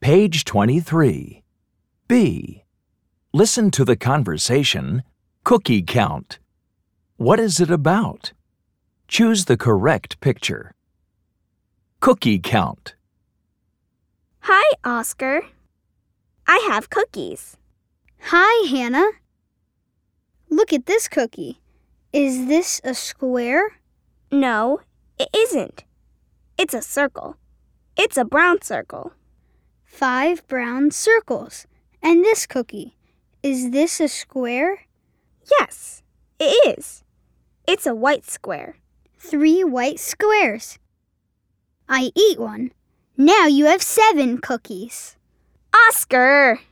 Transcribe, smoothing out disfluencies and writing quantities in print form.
Page 23. B. Listen to the conversation, cookie count. What is it about? Choose the correct picture. Cookie count. Hi, Oscar. I have cookies. Hi, Hannah. Look at this cookie. Is this a square? No, it isn't. It's a circle. It's a brown circle. 5 brown circles. And this cookie. Is this a square? Yes, it is. It's a white square. 3 white squares. I eat one. Now you have 7 cookies. Oscar!